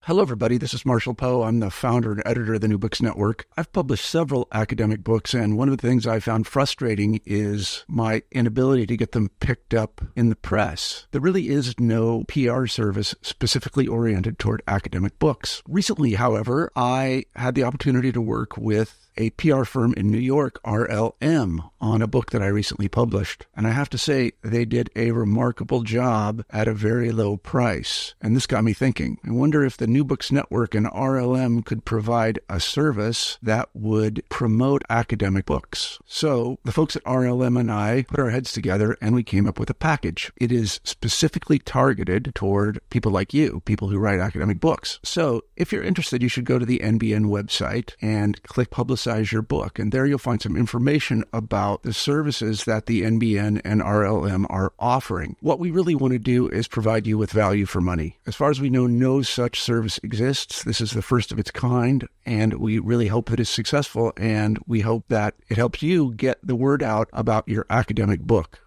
Hello, everybody. This is Marshall Poe. I'm the founder and editor of the New Books Network. I've published several academic books, and one of the things I found frustrating is my inability to get them picked up in the press. There really is no PR service specifically oriented toward academic books. Recently, however, I had the opportunity to work with a PR firm in New York, RLM, on a book that I recently published. And I have to say, they did a remarkable job at a very low price. And this got me thinking. I wonder if the New Books Network and RLM could provide a service that would promote academic books. So the folks at RLM and I put our heads together and we came up with a package. It is specifically targeted toward people like you, people who write academic books. So if you're interested, you should go to the NBN website and click Publicize Your Book. And there you'll find some information about the services that the NBN and RLM are offering. What we really want to do is provide you with value for money. As far as we know, no such service exists. This is the first of its kind, and we really hope that it's successful, and we hope that it helps you get the word out about your academic book.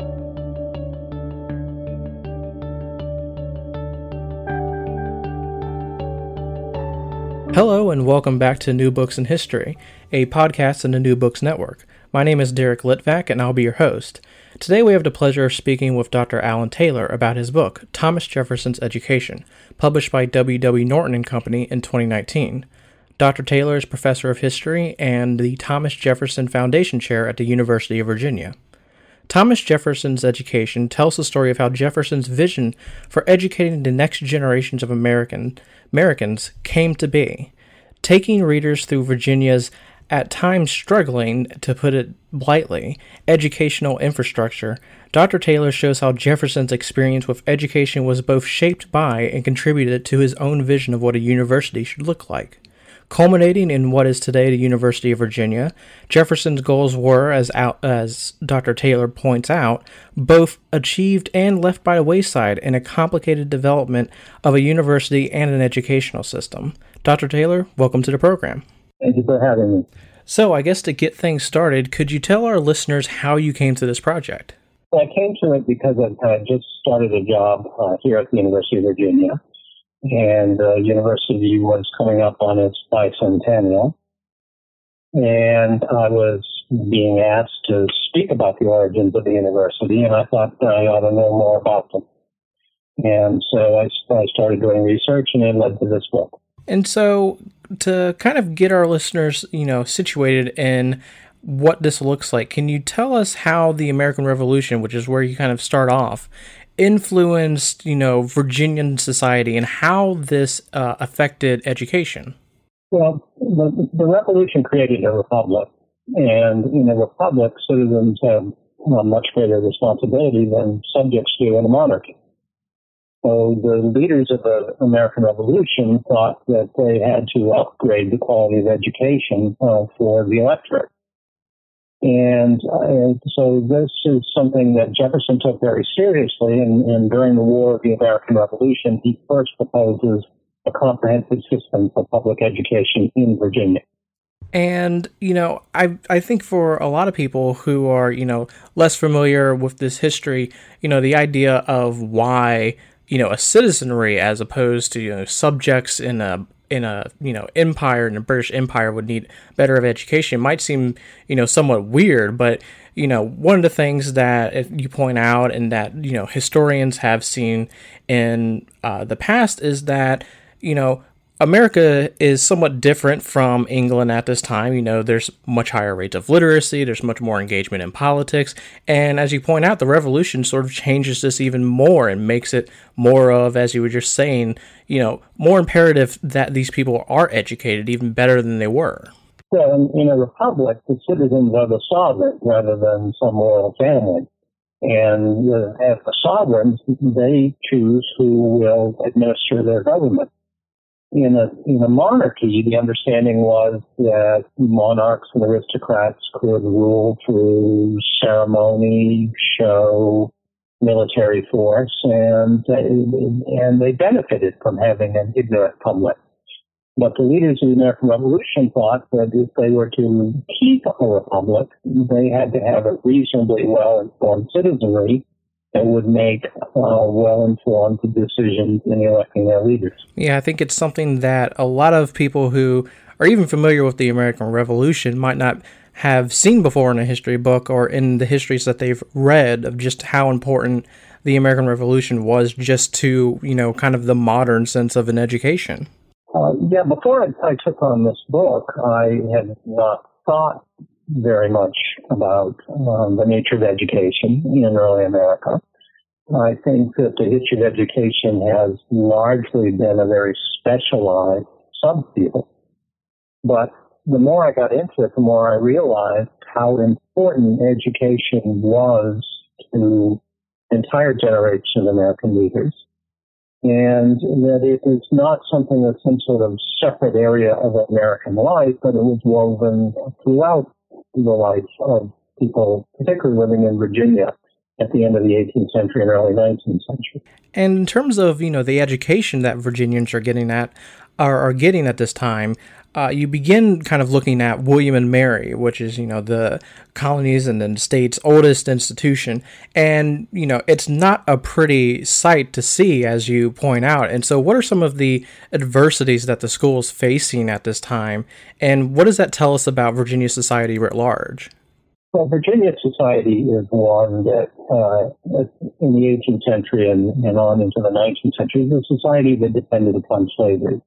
Hello and welcome back to New Books in History, a podcast in the New Books Network. My name is Derek Litvak and I'll be your host. Today we have the pleasure of speaking with Dr. Alan Taylor about his book, Thomas Jefferson's Education, published by W.W. Norton & Company in 2019. Dr. Taylor is Professor of History and the Thomas Jefferson Foundation Chair at the University of Virginia. Thomas Jefferson's Education tells the story of how Jefferson's vision for educating the next generations of Americans came to be. Taking readers through Virginia's, at times struggling, to put it lightly, educational infrastructure, Dr. Taylor shows how Jefferson's experience with education was both shaped by and contributed to his own vision of what a university should look like. Culminating in what is today the University of Virginia, Jefferson's goals were, as Dr. Taylor points out, both achieved and left by the wayside in a complicated development of a university and an educational system. Dr. Taylor, welcome to the program. Thank you for having me. So, I guess to get things started, could you tell our listeners how you came to this project? Well, I came to it because I just started a job here at the University of Virginia. And the university was coming up on its bicentennial. And I was being asked to speak about the origins of the university, and I thought I ought to know more about them. And so I started doing research, and it led to this book. And so to kind of get our listeners, situated in what this looks like, can you tell us how the American Revolution, which is where you kind of start off, influenced, Virginian society and how this affected education? Well, the revolution created a republic, and in a republic, citizens have a much greater responsibility than subjects do in a monarchy. So the leaders of the American Revolution thought that they had to upgrade the quality of education for the electorate. And so this is something that Jefferson took very seriously, and during the War of the American Revolution, he first proposes a comprehensive system for public education in Virginia. And, I think for a lot of people who are, less familiar with this history, the idea of why, a citizenry as opposed to, subjects in a empire, and a British Empire would need better of education might seem, somewhat weird, but, one of the things that you point out and that, historians have seen in the past is that, America is somewhat different from England at this time. There's much higher rates of literacy, there's much more engagement in politics, and as you point out, the revolution sort of changes this even more and makes it more of, as you were just saying, more imperative that these people are educated even better than they were. Well, in a republic, the citizens are the sovereign rather than some royal family. And as the sovereigns, they choose who will administer their government. In a monarchy, the understanding was that monarchs and aristocrats could rule through ceremony, show, military force, and they benefited from having an ignorant public. But the leaders of the American Revolution thought that if they were to keep a republic, they had to have a reasonably well-informed citizenry that would make well-informed decisions in electing their leaders. Yeah, I think it's something that a lot of people who are even familiar with the American Revolution might not have seen before in a history book or in the histories that they've read of just how important the American Revolution was just to, kind of the modern sense of an education. Before I took on this book, I had not thought very much about the nature of education in early America. I think that the history of education has largely been a very specialized subfield. But the more I got into it, the more I realized how important education was to entire generation of American leaders, and that it is not something that's some sort of separate area of American life, but it was woven throughout the life of people, particularly living in Virginia at the end of the 18th century and early 19th century. And in terms of, the education that Virginians are getting at this time, you begin kind of looking at William and Mary, which is, the colonies and the state's oldest institution. And, it's not a pretty sight to see, as you point out. And so what are some of the adversities that the school is facing at this time? And what does that tell us about Virginia society writ large? Well, Virginia society is one that in the 18th century and on into the 19th century is a society that depended upon slavery.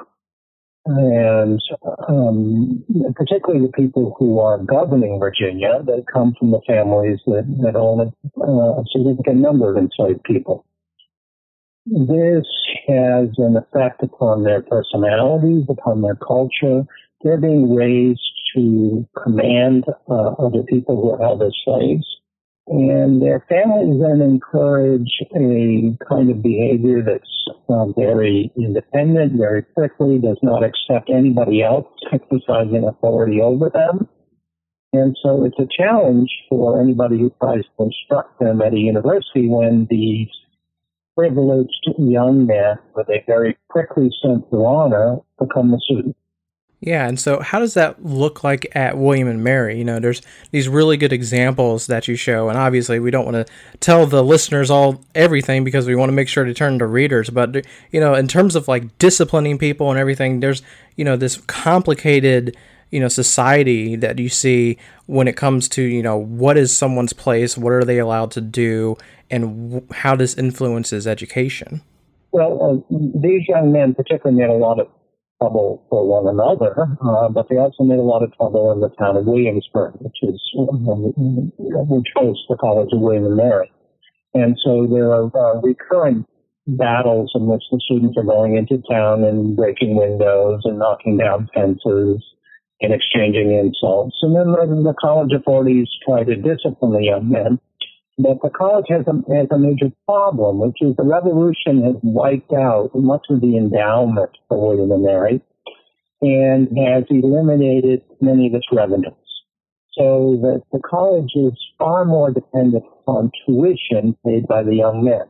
And particularly the people who are governing Virginia, they come from the families that own a significant number of enslaved people. This has an effect upon their personalities, upon their culture. They're being raised to command other people who are held as slaves. And their families then encourage a kind of behavior that's very independent, very prickly, does not accept anybody else exercising authority over them. And so it's a challenge for anybody who tries to instruct them at a university when these privileged young men with a very prickly sense of honor become the students. Yeah, and so how does that look like at William and Mary? There's these really good examples that you show, and obviously we don't want to tell the listeners everything because we want to make sure to turn to readers. But, in terms of like disciplining people and everything, there's, this complicated, society that you see when it comes to, what is someone's place, what are they allowed to do, and how this influences education. Well, these young men particularly made a lot of trouble for one another, but they also made a lot of trouble in the town of Williamsburg, which hosts the College of William and Mary. And so there are recurrent battles in which the students are going into town and breaking windows and knocking down fences and exchanging insults. And then the college authorities try to discipline the young men. But the college has a major problem, which is the revolution has wiped out much of the endowment for William and Mary and has eliminated many of its revenues. So that the college is far more dependent on tuition paid by the young men.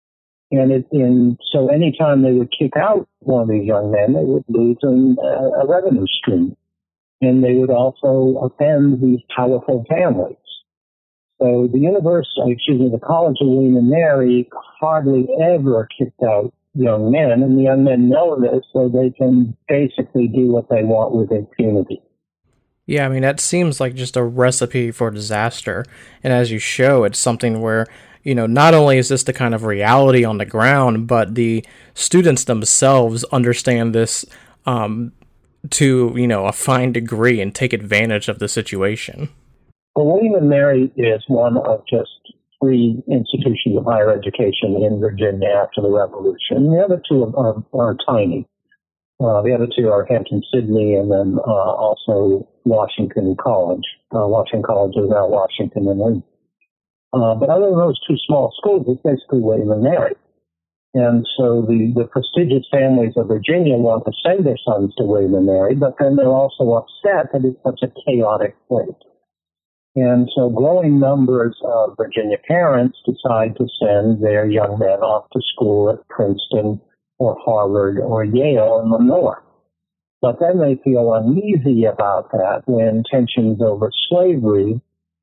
So anytime they would kick out one of these young men, they would lose a revenue stream. And they would also offend these powerful families. So the College of William and Mary hardly ever kicked out young men, and the young men know this, so they can basically do what they want with impunity. Yeah, I mean, that seems like just a recipe for disaster. And as you show, it's something where, not only is this the kind of reality on the ground, but the students themselves understand this to, a fine degree and take advantage of the situation. Well, William and Mary is one of just 3 institutions of higher education in Virginia after the Revolution. The other 2 are tiny. The other 2 are Hampton-Sydney and then also Washington College. Washington College is now Washington and Lee. But other than those 2 small schools, it's basically William and Mary. And so the prestigious families of Virginia want to send their sons to William and Mary, but then they're also upset that it's such a chaotic place. And so growing numbers of Virginia parents decide to send their young men off to school at Princeton or Harvard or Yale in the north. But then they feel uneasy about that when tensions over slavery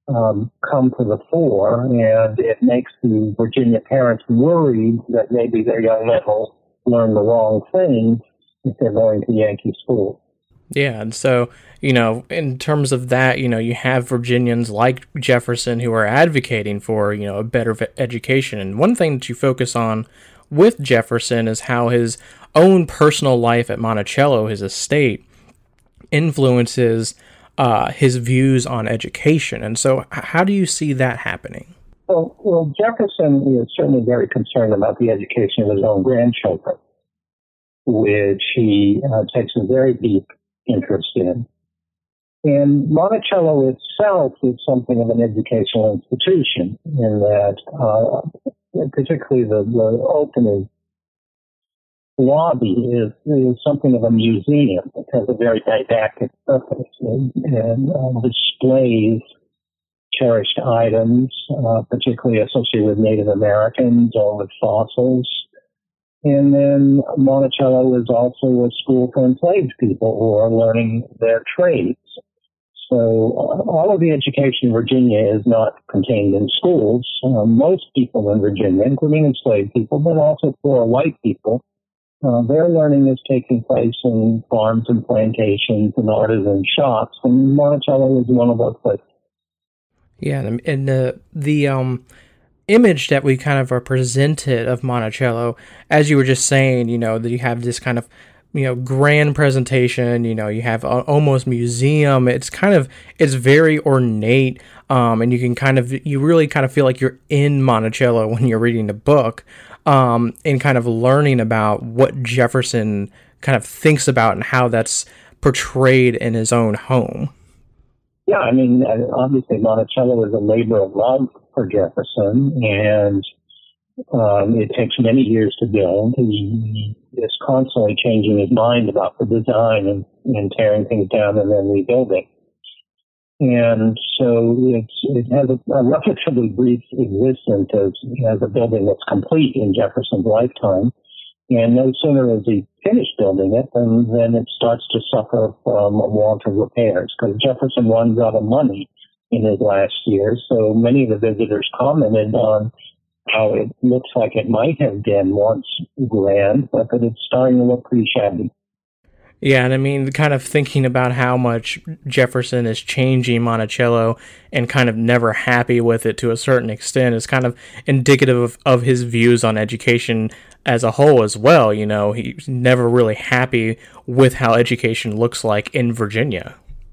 come to the fore, and it makes the Virginia parents worried that maybe their young men will learn the wrong thing if they're going to Yankee school. Yeah, and so, in terms of that, you have Virginians like Jefferson who are advocating for, a better education. And one thing that you focus on with Jefferson is how his own personal life at Monticello, his estate, influences his views on education. And so how do you see that happening? Well, Jefferson is certainly very concerned about the education of his own grandchildren, which he takes a very deep interest in. And Monticello itself is something of an educational institution in that, particularly the opening lobby is something of a museum. It has a very didactic purpose and displays cherished items, particularly associated with Native Americans or with fossils. And then Monticello is also a school for enslaved people who are learning their trades. So all of the education in Virginia is not contained in schools. Most people in Virginia, including enslaved people, but also poor white people, their learning is taking place in farms and plantations and artisan shops, and Monticello is one of those places. Yeah, and the image that we kind of are presented of Monticello, as you were just saying, that you have this kind of, grand presentation, you have almost museum. It's very ornate, and you really kind of feel like you're in Monticello when you're reading the book, and kind of learning about what Jefferson kind of thinks about and how that's portrayed in his own home. Yeah, I mean, obviously Monticello is a labor of love for Jefferson, and it takes many years to build. He is constantly changing his mind about the design and tearing things down and then rebuilding. And so it has a relatively brief existence as a building that's complete in Jefferson's lifetime. And no sooner is he finished building it than it starts to suffer from a want of repairs, because Jefferson runs out of money in his last years. So many of the visitors commented on how it looks like it might have been once grand, but that it's starting to look pretty shabby. Yeah, and I mean, kind of thinking about how much Jefferson is changing Monticello and kind of never happy with it to a certain extent is kind of indicative of his views on education as a whole as well. He's never really happy with how education looks like in Virginia.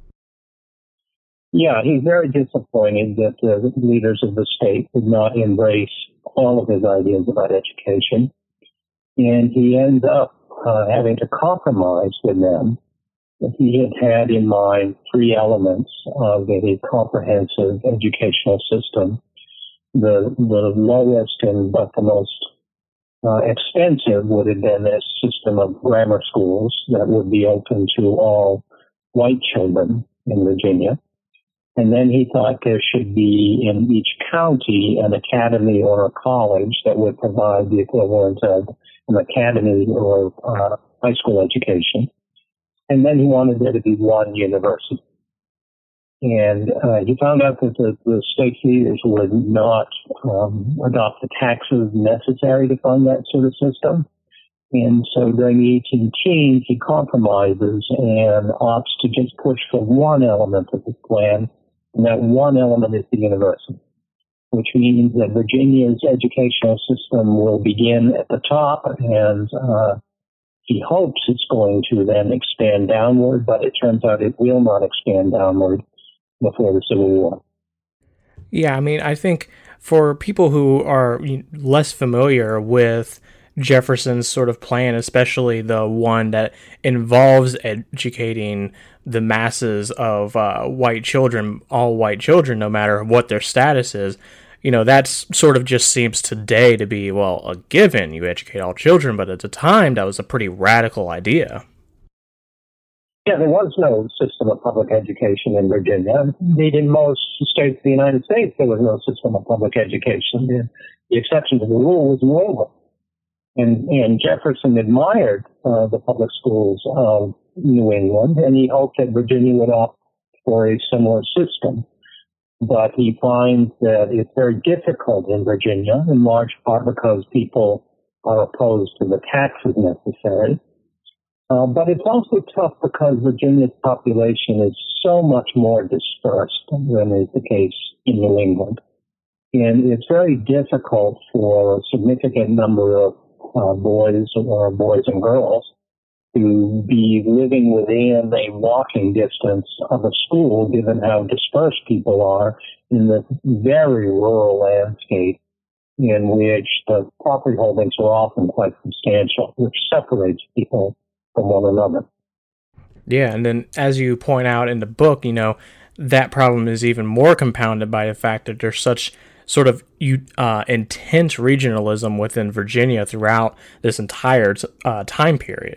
Yeah, he's very disappointed that the leaders of the state did not embrace all of his ideas about education. And he ends up having to compromise with them. He had in mind three elements of a comprehensive educational system. The lowest but the most expensive would have been a system of grammar schools that would be open to all white children in Virginia. And then he thought there should be in each county an academy or a college that would provide the equivalent of an academy or high school education. And then he wanted there to be one university. And he found out that the state leaders would not adopt the taxes necessary to fund that sort of system. And so during the 18 teens, he compromises and opts to just push for one element of his plan, and that one element is the university, which means that Virginia's educational system will begin at the top, and he hopes it's going to then expand downward, but it turns out it will not expand downward before the Civil War. Yeah, I mean, I think for people who are less familiar with Jefferson's sort of plan, especially the one that involves educating the masses of white children, all white children, no matter what their status is, that's sort of just seems today to be, well, a given. You educate all children, but at the time, that was a pretty radical idea. Yeah, there was no system of public education in Virginia. Indeed, in most states of the United States, there was no system of public education. The exception to the rule was New England. And Jefferson admired the public schools of New England, and he hoped that Virginia would opt for a similar system. but he finds that it's very difficult in Virginia, in large part because people are opposed to the taxes necessary. But it's also tough because Virginia's population is so much more dispersed than is the case in New England. And it's very difficult for a significant number of boys and girls to be living within a walking distance of a school, given how dispersed people are in the very rural landscape in which the property holdings are often quite substantial, which separates people from one another. Yeah, and then as you point out in the book, that problem is even more compounded by the fact that there's such sort of intense regionalism within Virginia throughout this entire time period.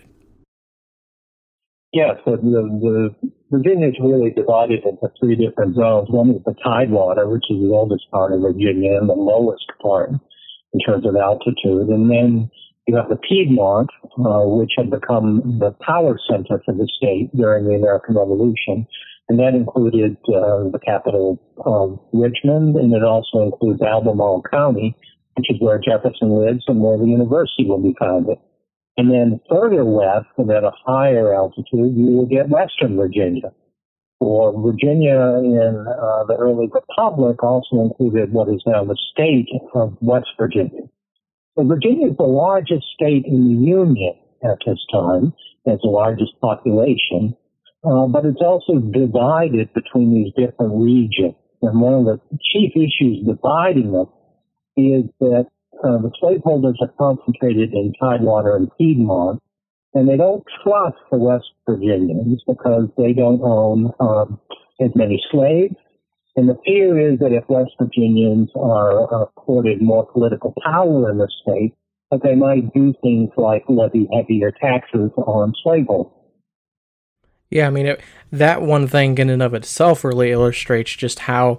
Yes, the Virginia is really divided into three different zones. One is the Tidewater, which is the oldest part of Virginia and the lowest part in terms of altitude. And then you have the Piedmont, which had become the power center for the state during the American Revolution. And that included the capital of Richmond, and it also includes Albemarle County, which is where Jefferson lives and where the university will be founded. And then further west, and at a higher altitude, you will get Western Virginia. For Virginia in the early Republic also included what is now the state of West Virginia. So Virginia is the largest state in the Union at this time. It has the largest population, but it's also divided between these different regions. And one of the chief issues dividing them is that the slaveholders are concentrated in Tidewater and Piedmont, and they don't trust the West Virginians because they don't own as many slaves. And the fear is that if West Virginians are accorded more political power in the state, that they might do things like levy heavier taxes on slaveholders. Yeah, that one thing in and of itself really illustrates just how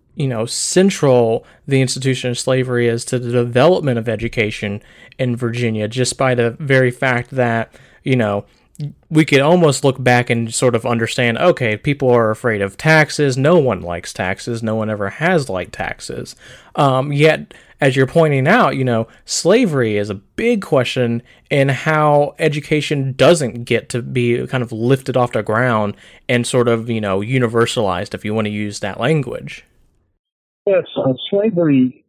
central the institution of slavery is to the development of education in Virginia, just by the very fact that, we could almost look back and sort of understand, okay, people are afraid of taxes. No one likes taxes. No one ever has liked taxes. Yet, as you're pointing out, slavery is a big question in how education doesn't get to be kind of lifted off the ground and sort of, universalized, if you want to use that language. Yes, slavery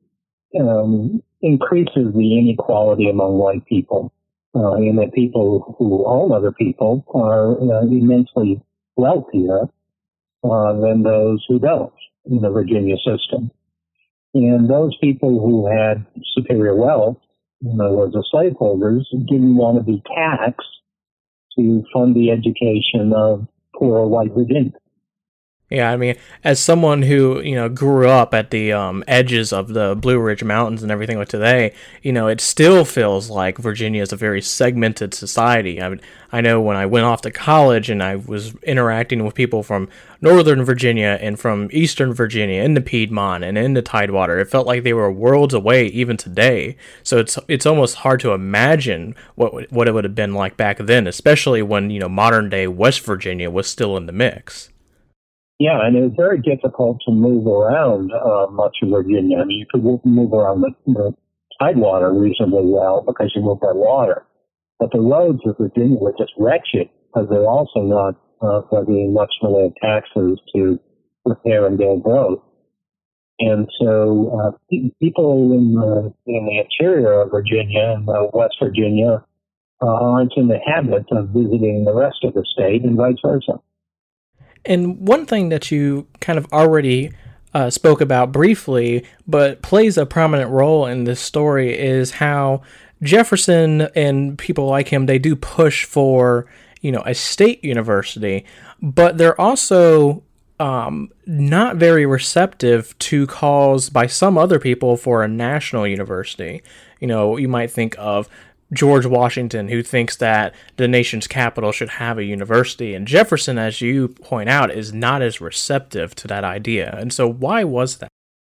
increases the inequality among white people, in that people who own other people are immensely wealthier than those who don't in the Virginia system. And those people who had superior wealth, in other words, the slaveholders, didn't want to be taxed to fund the education of poor white Virginians. Yeah, as someone who, grew up at the edges of the Blue Ridge Mountains and everything like today, it still feels like Virginia is a very segmented society. I know when I went off to college and I was interacting with people from Northern Virginia and from Eastern Virginia in the Piedmont and in the Tidewater, it felt like they were worlds away even today. So it's almost hard to imagine what it would have been like back then, especially when, modern day West Virginia was still in the mix. Yeah, and it was very difficult to move around much of Virginia. You could move around the Tidewater reasonably well because you move by water. But the roads of Virginia were just wretched because they're also not levying much in the way of taxes to repair and build roads. And so people in the interior of Virginia and West Virginia aren't in the habit of visiting the rest of the state and vice versa. And one thing that you kind of already spoke about briefly, but plays a prominent role in this story, is how Jefferson and people like him, they do push for, a state university, but they're also not very receptive to calls by some other people for a national university. You might think of George Washington, who thinks that the nation's capital should have a university, and Jefferson, as you point out, is not as receptive to that idea. And so why was that?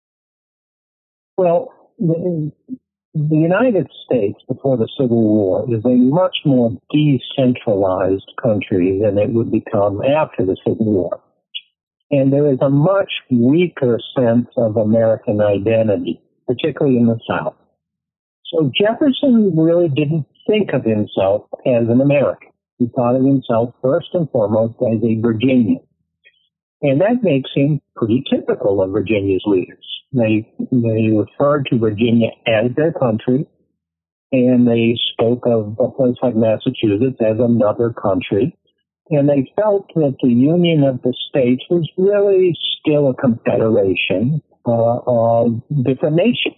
Well, the United States before the Civil War is a much more decentralized country than it would become after the Civil War. And there is a much weaker sense of American identity, particularly in the South. So Jefferson really didn't think of himself as an American. He thought of himself first and foremost as a Virginian. And that makes him pretty typical of Virginia's leaders. They referred to Virginia as their country, and they spoke of a place like Massachusetts as another country. And they felt that the Union of the States was really still a confederation of different nations.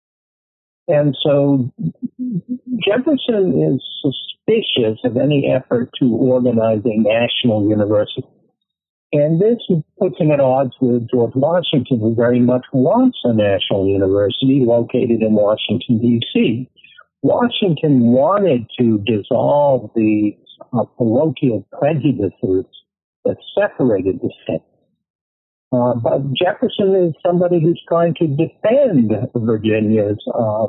And so Jefferson is suspicious of any effort to organize a national university. And this puts him at odds with George Washington, who very much wants a national university located in Washington, D.C. Washington wanted to dissolve the parochial prejudices that separated the states. But Jefferson is somebody who's trying to defend Virginia's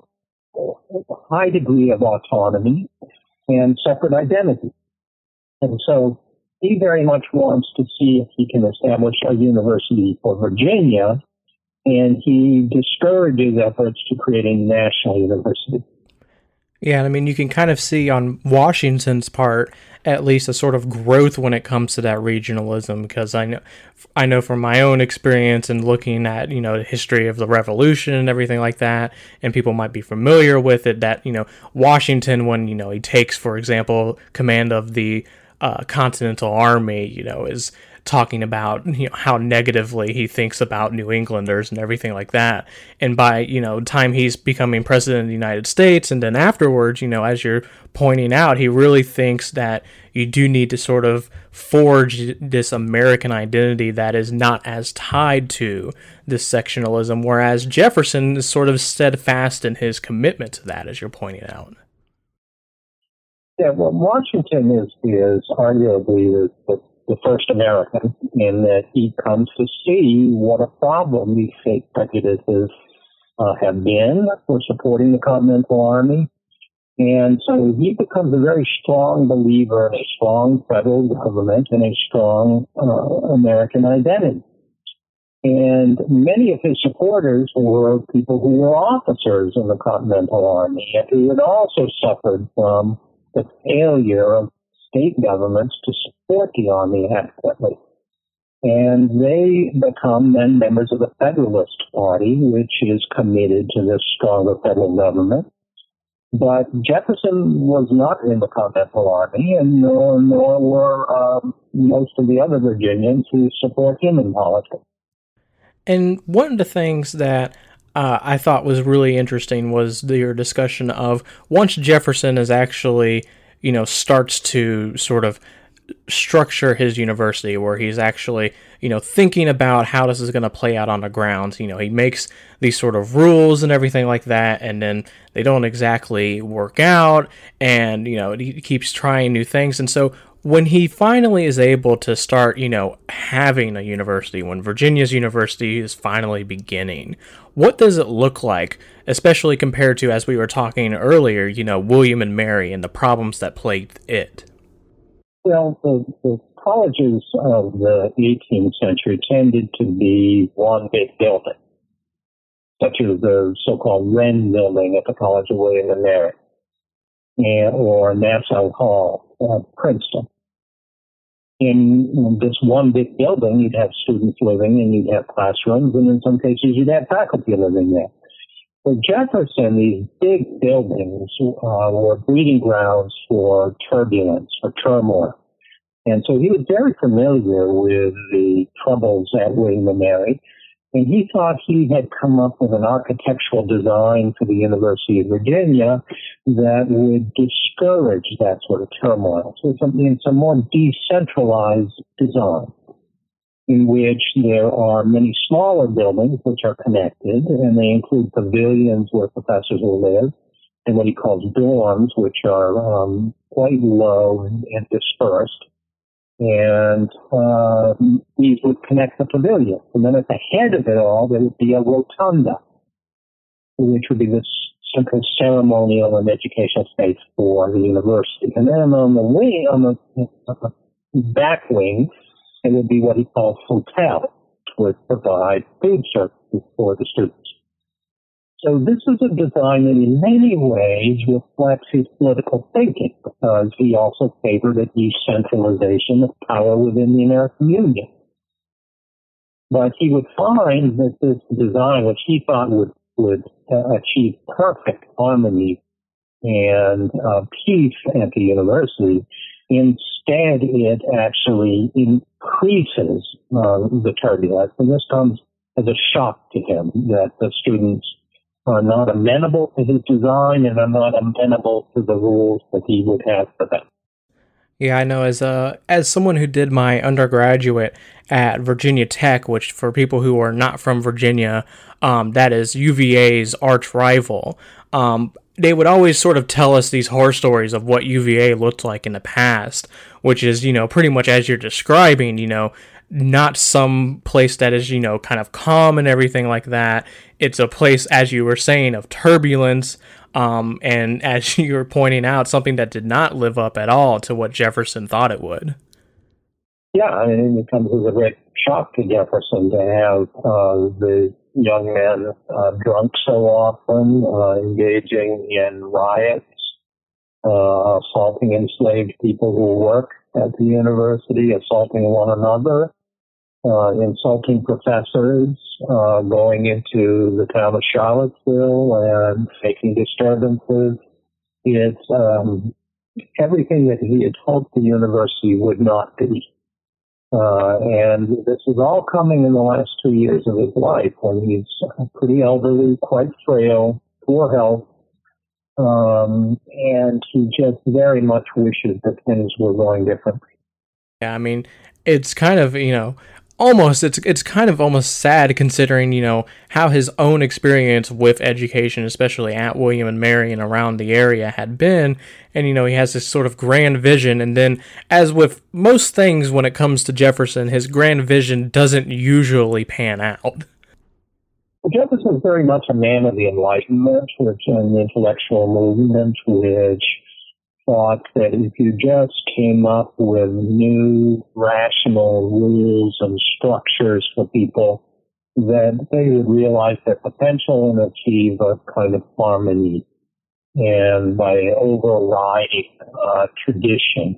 high degree of autonomy and separate identity. And so he very much wants to see if he can establish a university for Virginia, and he discourages efforts to create a national university. Yeah, I mean, you can kind of see on Washington's part, at least, a sort of growth when it comes to that regionalism, because I know from my own experience and looking at, the history of the Revolution and everything like that, and people might be familiar with it, that, Washington, when, he takes, for example, command of the Continental Army, is talking about how negatively he thinks about New Englanders and everything like that. And by time he's becoming president of the United States, and then afterwards, as you're pointing out, he really thinks that you do need to sort of forge this American identity that is not as tied to this sectionalism, whereas Jefferson is sort of steadfast in his commitment to that, as you're pointing out. Yeah, well, Washington is arguably the first American in that he comes to see what a problem these state prejudices have been for supporting the Continental Army. And so he becomes a very strong believer in a strong federal government and a strong American identity. And many of his supporters were people who were officers in the Continental Army and who had also suffered from the failure of state governments to support the Army adequately. And they become then members of the Federalist Party, which is committed to this stronger federal government. But Jefferson was not in the Continental Army, and nor were most of the other Virginians who support him in politics. And one of the things that I thought was really interesting was your discussion of once Jefferson is actually, starts to sort of structure his university, where he's actually, thinking about how this is going to play out on the ground. He makes these sort of rules and everything like that, and then they don't exactly work out, and, he keeps trying new things. And so when he finally is able to start, having a university, when Virginia's university is finally beginning, what does it look like, especially compared to, as we were talking earlier, William and Mary and the problems that plagued it? Well, the colleges of the 18th century tended to be one big building, such as the so-called Wren Building at the College of William and Mary, or Nassau Hall at Princeton. In this one big building, you'd have students living, and you'd have classrooms, and in some cases, you'd have faculty living there. For Jefferson, these big buildings were breeding grounds for turbulence, for turmoil. And so he was very familiar with the troubles at William and Mary, and he thought he had come up with an architectural design for the University of Virginia that would discourage that sort of turmoil. So it's a more decentralized design, in which there are many smaller buildings which are connected, and they include pavilions where professors will live, and what he calls dorms, which are quite low and dispersed. And these would connect the pavilions. And then at the head of it all, there would be a rotunda, which would be the central ceremonial and educational space for the university. And then on the back wing, it would be what he called hotel, which would provide food services for the students. So this is a design that in many ways reflects his political thinking, because he also favored a decentralization of power within the American Union. But he would find that this design, which he thought would achieve perfect harmony and peace at the university, instead it actually increases the turbulence. And this comes as a shock to him that the students are not amenable to his design and are not amenable to the rules that he would have for them. Yeah, I know. As someone who did my undergraduate at Virginia Tech, which for people who are not from Virginia, that is UVA's arch rival. They would always sort of tell us these horror stories of what UVA looked like in the past, which is, pretty much as you're describing, not some place that is, kind of calm and everything like that. It's a place, as you were saying, of turbulence, and as you were pointing out, something that did not live up at all to what Jefferson thought it would. Yeah, I mean, it comes as a great shock to Jefferson to have the young men drunk so often, engaging in riots, assaulting enslaved people who work at the university, assaulting one another, insulting professors, going into the town of Charlottesville and making disturbances. It's everything that he had hoped the university would not be. And this is all coming in the last 2 years of his life when he's pretty elderly, quite frail, poor health, and he just very much wishes that things were going differently. Yeah, I mean, it's kind of, it's kind of almost sad considering, how his own experience with education, especially at William and Mary and around the area, had been. And, he has this sort of grand vision. And then, as with most things when it comes to Jefferson, his grand vision doesn't usually pan out. Jefferson is very much a man of the Enlightenment, which an intellectual movement, which thought that if you just came up with new rational rules and structures for people, that they would realize their potential and achieve a kind of harmony, and by overriding tradition.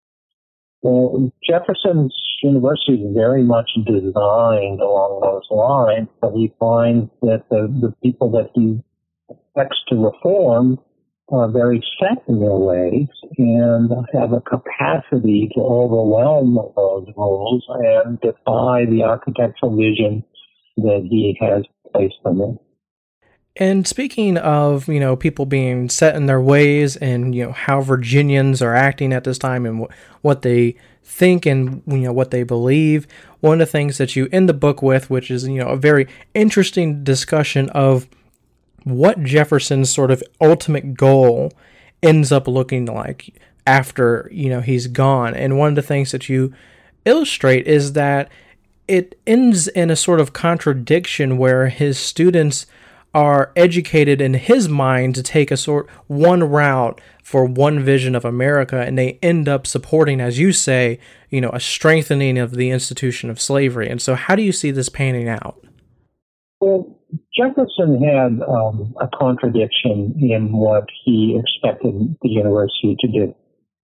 Well, Jefferson's university is very much designed along those lines, but he finds that the people that he expects to reform are very set in their ways and have a capacity to overwhelm those rules and defy the architectural vision that he has placed them in. And speaking of, people being set in their ways and, how Virginians are acting at this time and what they think and, what they believe, one of the things that you end the book with, which is, a very interesting discussion of what Jefferson's sort of ultimate goal ends up looking like after, he's gone. And one of the things that you illustrate is that it ends in a sort of contradiction where his students are educated in his mind to take one route for one vision of America, and they end up supporting, as you say, a strengthening of the institution of slavery. And so how do you see this panning out? Well, Jefferson had a contradiction in what he expected the university to do.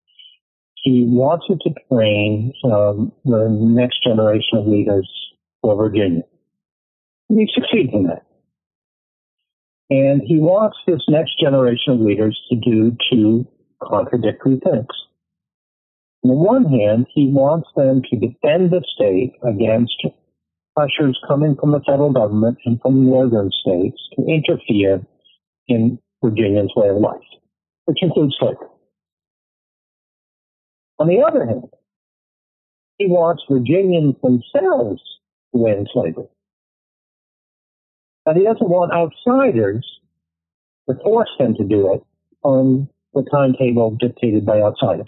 He wanted to train the next generation of leaders for Virginia. And he succeeded in that. And he wants this next generation of leaders to do two contradictory things. On the one hand, he wants them to defend the state against pressures coming from the federal government and from northern states to interfere in Virginians' way of life, which includes slavery. On the other hand, he wants Virginians themselves to end slavery. But he doesn't want outsiders to force them to do it on the timetable dictated by outsiders.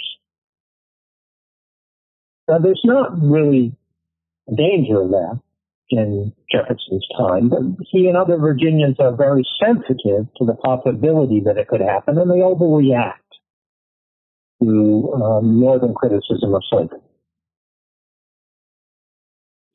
Now, there's not really a danger of that in Jefferson's time, but he and other Virginians are very sensitive to the possibility that it could happen, and they overreact to northern criticism of slavery.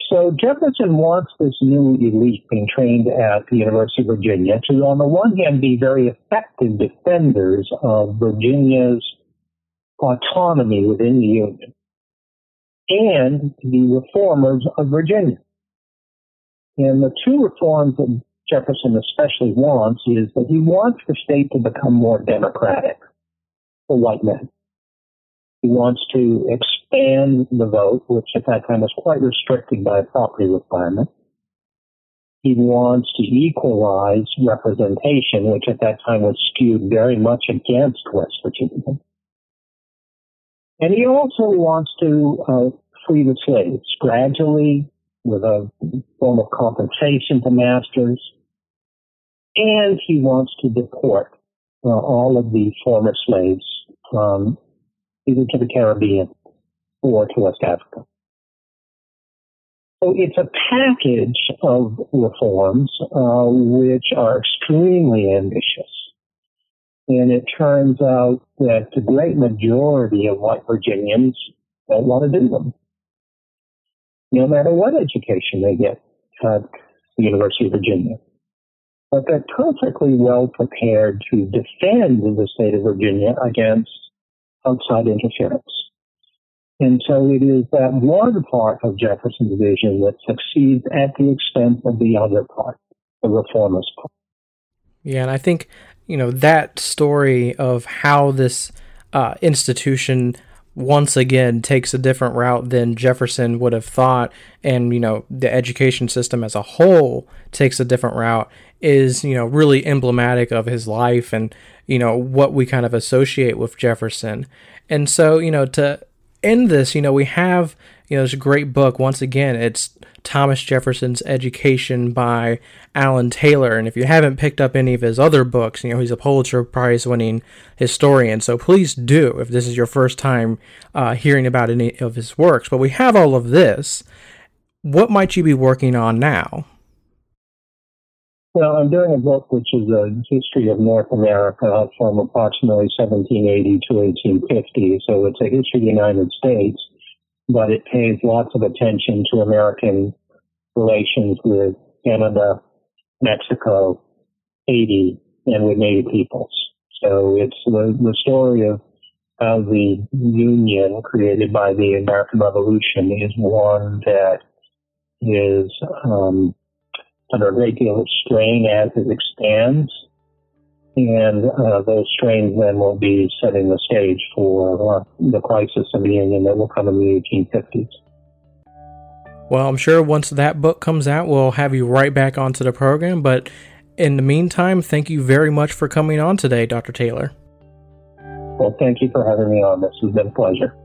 So Jefferson wants this new elite being trained at the University of Virginia to, on the one hand, be very effective defenders of Virginia's autonomy within the Union, and to be reformers of Virginia. And the two reforms that Jefferson especially wants is that he wants the state to become more democratic for white men. He wants to expand the vote, which at that time was quite restricted by a property requirement. He wants to equalize representation, which at that time was skewed very much against West Virginia. And he also wants to free the slaves gradually with a form of compensation to masters. And he wants to deport all of the former slaves from either to the Caribbean or to West Africa. So it's a package of reforms which are extremely ambitious. And it turns out that the great majority of white Virginians don't want to do them, no matter what education they get at the University of Virginia. But they're perfectly well prepared to defend the state of Virginia against outside interference. And so it is that one part of Jefferson's vision that succeeds at the expense of the other part, the reformist part. Yeah, and I think, that story of how this institution once again takes a different route than Jefferson would have thought, and, the education system as a whole takes a different route is, really emblematic of his life and, what we kind of associate with Jefferson. And so, to end this, we have, this great book. Once again, it's Thomas Jefferson's Education by Alan Taylor. And if you haven't picked up any of his other books, he's a Pulitzer Prize winning historian. So please do, if this is your first time hearing about any of his works. But we have all of this. What might you be working on now? Well, I'm doing a book which is a history of North America from approximately 1780 to 1850. So it's a history of the United States, but it pays lots of attention to American relations with Canada, Mexico, Haiti, and with Native peoples. So it's the story of how the Union created by the American Revolution is one that is under a great deal of strain as it expands, and those strains then will be setting the stage for the crisis of the Union that will come in the 1850s. Well, I'm sure once that book comes out, we'll have you right back onto the program, but in the meantime, thank you very much for coming on today, Dr. Taylor. Well, thank you for having me on. This has been a pleasure.